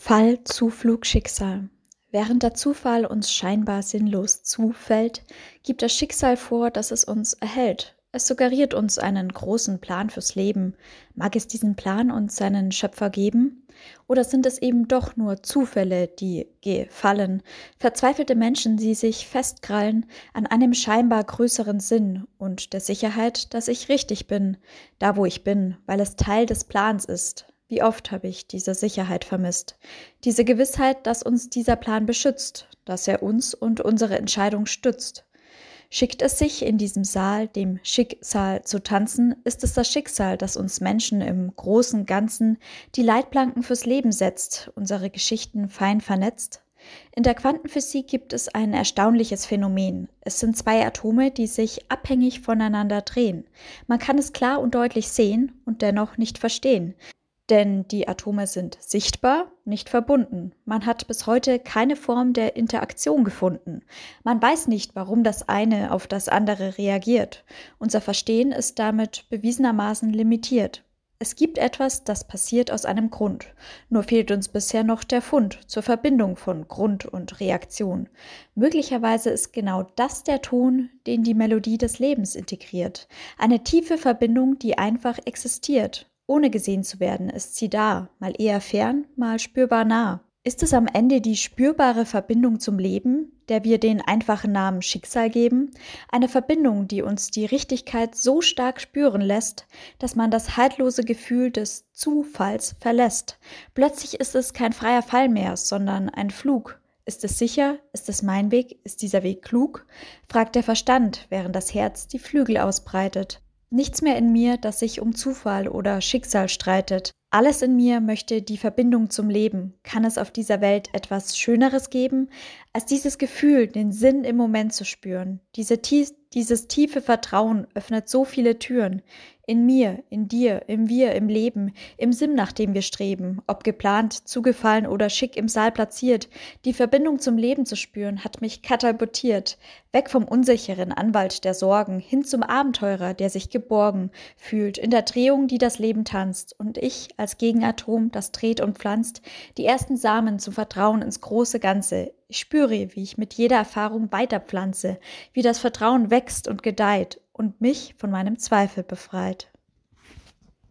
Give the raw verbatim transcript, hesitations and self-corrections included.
Fall, Zuflug, Schicksal. Während der Zufall uns scheinbar sinnlos zufällt, gibt das Schicksal vor, dass es uns erhält. Es suggeriert uns einen großen Plan fürs Leben. Mag es diesen Plan und seinen Schöpfer geben? Oder sind es eben doch nur Zufälle, die gefallen, verzweifelte Menschen, die sich festkrallen an einem scheinbar größeren Sinn und der Sicherheit, dass ich richtig bin, da wo ich bin, weil es Teil des Plans ist? Wie oft habe ich diese Sicherheit vermisst? Diese Gewissheit, dass uns dieser Plan beschützt, dass er uns und unsere Entscheidung stützt. Schickt es sich in diesem Saal, dem Schicksal zu tanzen, ist es das Schicksal, das uns Menschen im großen Ganzen die Leitplanken fürs Leben setzt, unsere Geschichten fein vernetzt? In der Quantenphysik gibt es ein erstaunliches Phänomen. Es sind zwei Atome, die sich abhängig voneinander drehen. Man kann es klar und deutlich sehen und dennoch nicht verstehen. Denn die Atome sind sichtbar, nicht verbunden. Man hat bis heute keine Form der Interaktion gefunden. Man weiß nicht, warum das eine auf das andere reagiert. Unser Verstehen ist damit bewiesenermaßen limitiert. Es gibt etwas, das passiert aus einem Grund. Nur fehlt uns bisher noch der Fund zur Verbindung von Grund und Reaktion. Möglicherweise ist genau das der Ton, den die Melodie des Lebens integriert. Eine tiefe Verbindung, die einfach existiert. Ohne gesehen zu werden, ist sie da, mal eher fern, mal spürbar nah. Ist es am Ende die spürbare Verbindung zum Leben, der wir den einfachen Namen Schicksal geben? Eine Verbindung, die uns die Richtigkeit so stark spüren lässt, dass man das haltlose Gefühl des Zufalls verlässt. Plötzlich ist es kein freier Fall mehr, sondern ein Flug. Ist es sicher? Ist es mein Weg? Ist dieser Weg klug? Fragt der Verstand, während das Herz die Flügel ausbreitet. Nichts mehr in mir, das sich um Zufall oder Schicksal streitet. Alles in mir möchte die Verbindung zum Leben. Kann es auf dieser Welt etwas Schöneres geben, als dieses Gefühl, den Sinn im Moment zu spüren? Diese tie- dieses tiefe Vertrauen öffnet so viele Türen. In mir, in dir, im Wir, im Leben, im Sinn, nach dem wir streben, ob geplant, zugefallen oder schick im Saal platziert. Die Verbindung zum Leben zu spüren, hat mich katapultiert. Weg vom unsicheren Anwalt der Sorgen, hin zum Abenteurer, der sich geborgen fühlt, in der Drehung, die das Leben tanzt. Und ich als Gegenatom, das dreht und pflanzt, die ersten Samen zum Vertrauen ins große Ganze. Ich spüre, wie ich mit jeder Erfahrung weiterpflanze, wie das Vertrauen wächst und gedeiht und mich von meinem Zweifel befreit.